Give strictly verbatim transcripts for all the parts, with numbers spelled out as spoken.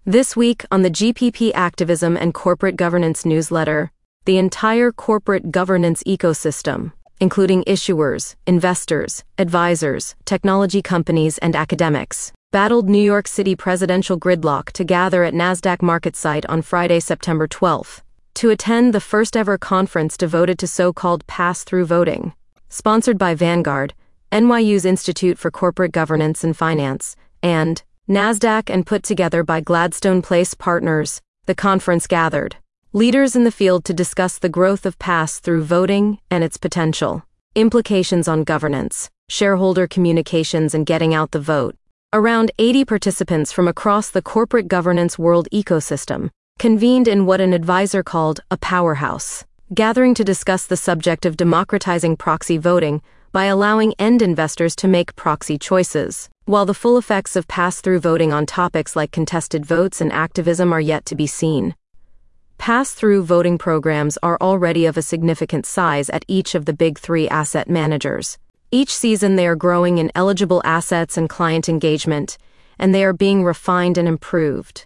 This week on the G P P Activism and Corporate Governance newsletter, the entire corporate governance ecosystem, including issuers, investors, advisors, technology companies, and academics, battled New York City presidential gridlock to gather at NASDAQ MarketSite on Friday, September twelfth, to attend the first-ever conference devoted to so-called pass-through voting. Sponsored by Vanguard, N Y U's Institute for Corporate Governance and Finance, and NASDAQ, and put together by Gladstone Place Partners, the conference gathered leaders in the field to discuss the growth of pass-through voting and its potential implications on governance, shareholder communications, and getting out the vote. Around eighty participants from across the corporate governance world ecosystem convened in what an advisor called a powerhouse gathering to discuss the subject of democratizing proxy voting by allowing end investors to make proxy choices. While the full effects of pass-through voting on topics like contested votes and activism are yet to be seen, pass-through voting programs are already of a significant size at each of the big three asset managers. Each season they are growing in eligible assets and client engagement, and they are being refined and improved.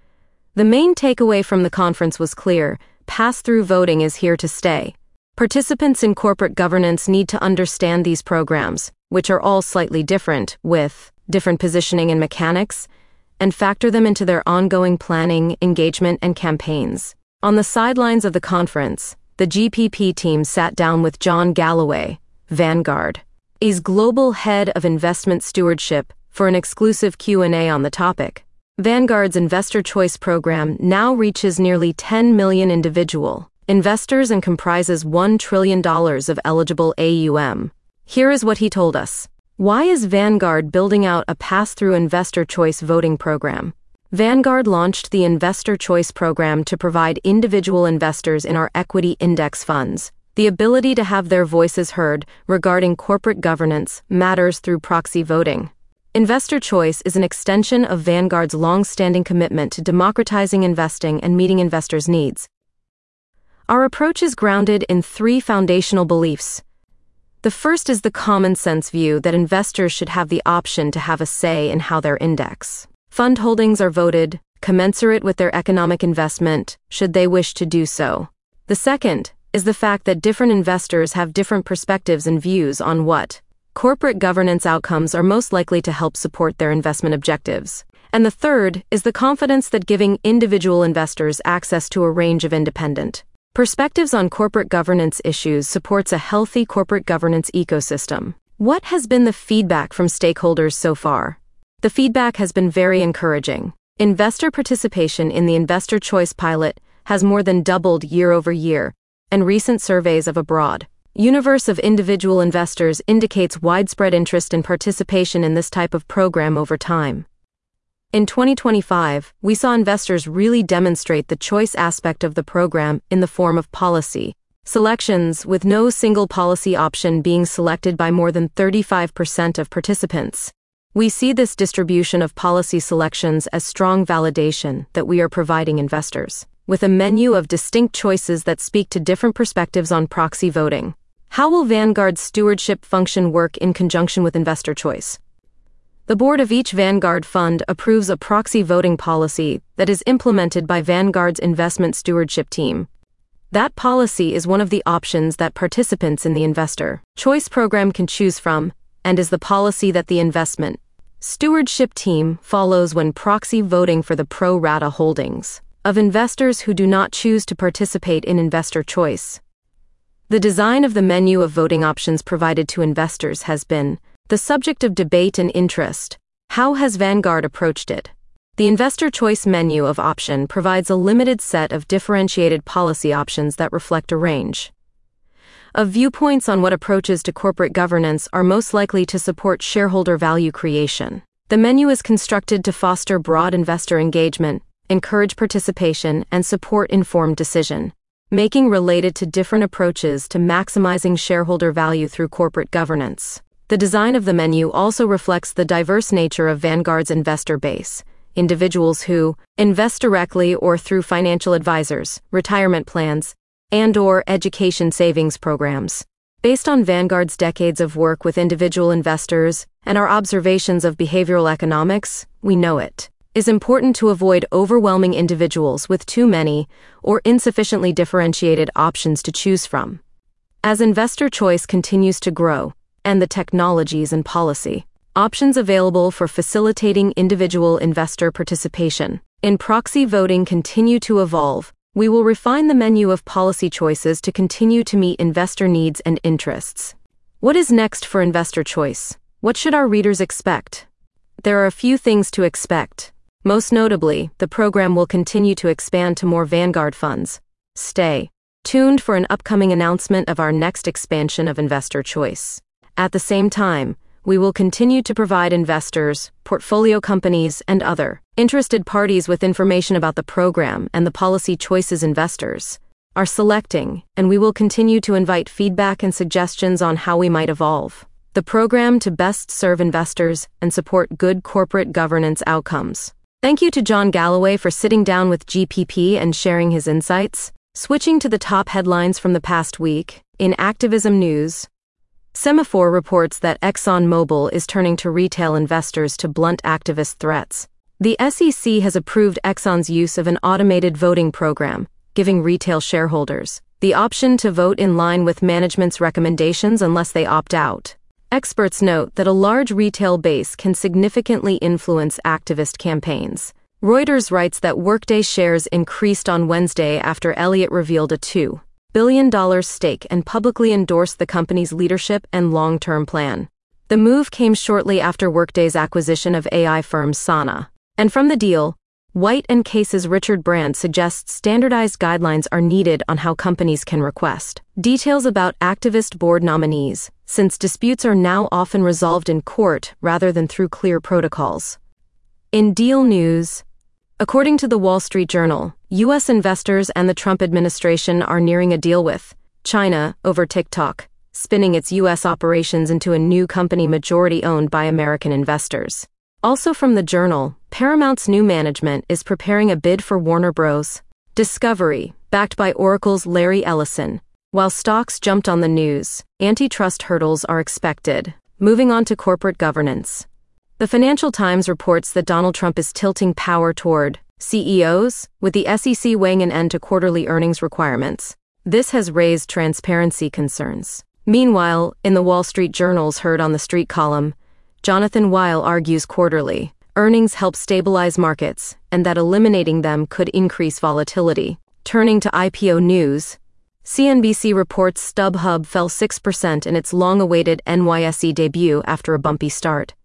The main takeaway from the conference was clear: pass-through voting is here to stay. Participants in corporate governance need to understand these programs, which are all slightly different, with different positioning and mechanics, and factor them into their ongoing planning, engagement, and campaigns. On the sidelines of the conference, the G P P team sat down with John Galloway, Vanguard, is global head of investment stewardship, for an exclusive Q and A on the topic. Vanguard's Investor Choice Program now reaches nearly ten million individual investors and comprises one trillion dollars of eligible A U M. Here is what he told us. Why is Vanguard building out a pass-through investor choice voting program? Vanguard launched the Investor Choice Program to provide individual investors in our equity index funds the ability to have their voices heard regarding corporate governance matters through proxy voting. Investor Choice is an extension of Vanguard's long-standing commitment to democratizing investing and meeting investors' needs. Our approach is grounded in three foundational beliefs. The first is the common-sense view that investors should have the option to have a say in how their index fund holdings are voted, commensurate with their economic investment, should they wish to do so. The second is the fact that different investors have different perspectives and views on what corporate governance outcomes are most likely to help support their investment objectives. And the third is the confidence that giving individual investors access to a range of independent perspectives on corporate governance issues supports a healthy corporate governance ecosystem. What has been the feedback from stakeholders so far? The feedback has been very encouraging. Investor participation in the Investor Choice pilot has more than doubled year over year, and recent surveys of a broad universe of individual investors indicates widespread interest and participation in this type of program over time. In twenty twenty-five, we saw investors really demonstrate the choice aspect of the program in the form of policy selections, with no single policy option being selected by more than thirty-five percent of participants. We see this distribution of policy selections as strong validation that we are providing investors with a menu of distinct choices that speak to different perspectives on proxy voting. How will Vanguard's stewardship function work in conjunction with Investor Choice? The board of each Vanguard fund approves a proxy voting policy that is implemented by Vanguard's investment stewardship team. That policy is one of the options that participants in the Investor Choice program can choose from, and is the policy that the investment stewardship team follows when proxy voting for the pro rata holdings of investors who do not choose to participate in Investor Choice. The design of the menu of voting options provided to investors has been the subject of debate and interest. How has Vanguard approached it? The Investor Choice menu of option provides a limited set of differentiated policy options that reflect a range of viewpoints on what approaches to corporate governance are most likely to support shareholder value creation. The menu is constructed to foster broad investor engagement, encourage participation, and support informed decision making related to different approaches to maximizing shareholder value through corporate governance. The design of the menu also reflects the diverse nature of Vanguard's investor base, individuals who invest directly or through financial advisors, retirement plans, and/or education savings programs. Based on Vanguard's decades of work with individual investors and our observations of behavioral economics, we know it. is important to avoid overwhelming individuals with too many or insufficiently differentiated options to choose from. As investor choice continues to grow, and the technologies and policy options available for facilitating individual investor participation in proxy voting continue to evolve, we will refine the menu of policy choices to continue to meet investor needs and interests. What is next for investor choice? What should our readers expect? There are a few things to expect. Most notably, the program will continue to expand to more Vanguard funds. Stay tuned for an upcoming announcement of our next expansion of investor choice. At the same time, we will continue to provide investors, portfolio companies, and other interested parties with information about the program and the policy choices investors are selecting, and we will continue to invite feedback and suggestions on how we might evolve the program to best serve investors and support good corporate governance outcomes. Thank you to John Galloway for sitting down with G P P and sharing his insights. Switching to the top headlines from the past week, in activism news, Semaphore reports that ExxonMobil is turning to retail investors to blunt activist threats. The S E C has approved Exxon's use of an automated voting program, giving retail shareholders the option to vote in line with management's recommendations unless they opt out. Experts note that a large retail base can significantly influence activist campaigns. Reuters writes that Workday shares increased on Wednesday after Elliott revealed a two billion dollars stake and publicly endorsed the company's leadership and long-term plan. The move came shortly after Workday's acquisition of A I firm Sana. And from the deal, White and Case's Richard Brand suggests standardized guidelines are needed on how companies can request details about activist board nominees, since disputes are now often resolved in court rather than through clear protocols. In deal news, according to the Wall Street Journal, U S investors and the Trump administration are nearing a deal with China over TikTok, spinning its U S operations into a new company majority owned by American investors. Also from the Journal, Paramount's new management is preparing a bid for Warner Bros. Discovery, backed by Oracle's Larry Ellison. While stocks jumped on the news, antitrust hurdles are expected. Moving on to corporate governance. The Financial Times reports that Donald Trump is tilting power toward C E Os, with the S E C weighing an end to quarterly earnings requirements. This has raised transparency concerns. Meanwhile, in the Wall Street Journal's Heard on the Street column, Jonathan Weil argues quarterly earnings help stabilize markets, and that eliminating them could increase volatility. Turning to I P O news, C N B C reports StubHub fell six percent in its long-awaited N Y S E debut after a bumpy start.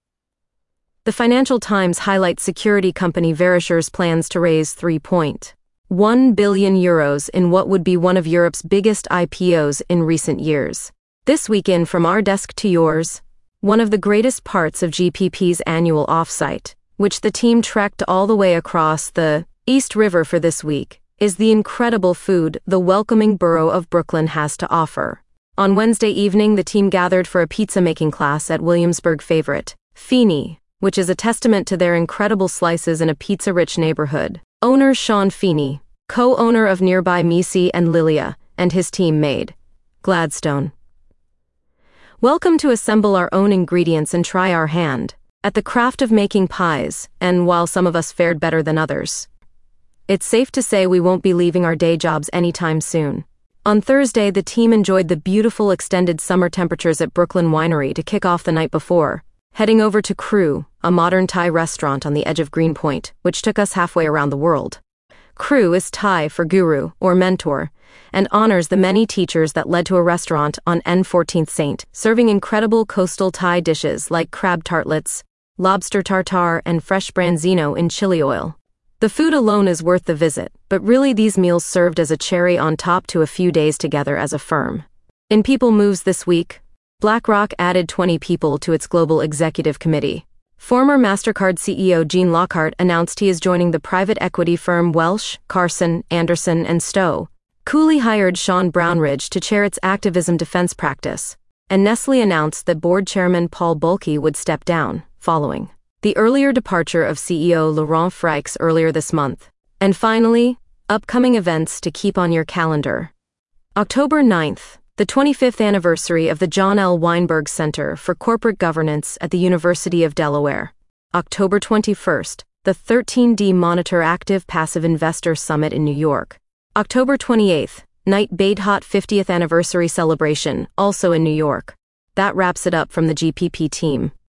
The Financial Times highlights security company Verisure's plans to raise three point one billion euros in what would be one of Europe's biggest I P Os in recent years. This weekend, from our desk to yours, one of the greatest parts of G P P's annual offsite, which the team trekked all the way across the East River for this week, is the incredible food the welcoming borough of Brooklyn has to offer. On Wednesday evening, the team gathered for a pizza-making class at Williamsburg favorite Feeney, which is a testament to their incredible slices in a pizza-rich neighborhood. Owner Sean Feeney, co-owner of nearby Misi and Lilia, and his team made Gladstone. Welcome to assemble our own ingredients and try our hand at the craft of making pies, and while some of us fared better than others, it's safe to say we won't be leaving our day jobs anytime soon. On Thursday, the team enjoyed the beautiful extended summer temperatures at Brooklyn Winery to kick off the night before, heading over to Crew, a modern Thai restaurant on the edge of Greenpoint, which took us halfway around the world. Crew is Thai for guru, or mentor, and honors the many teachers that led to a restaurant on N fourteenth Saint, serving incredible coastal Thai dishes like crab tartlets, lobster tartare, and fresh branzino in chili oil. The food alone is worth the visit, but really these meals served as a cherry on top to a few days together as a firm. In People Moves this week, BlackRock added twenty people to its global executive committee. Former MasterCard C E O Gene Lockhart announced he is joining the private equity firm Welsh, Carson, Anderson and Stowe. Cooley hired Sean Brownridge to chair its activism defense practice, and Nestle announced that board chairman Paul Bulke would step down, following the earlier departure of C E O Laurent Freix earlier this month. And finally, upcoming events to keep on your calendar. October ninth, the twenty-fifth anniversary of the John L. Weinberg Center for Corporate Governance at the University of Delaware. October twenty-first, The thirteen D Monitor Active Passive Investor Summit in New York. October twenty-eighth, Knight Badehot fiftieth Anniversary Celebration, also in New York. That wraps it up from the G P P team.